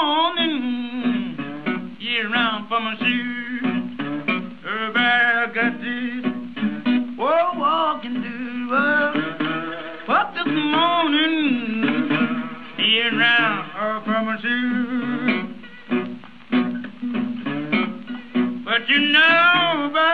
morning, yeah, around for my shoes. Everybody got this, whoa, walking through the world. But this morning, yeah, around for my shoes. But you know,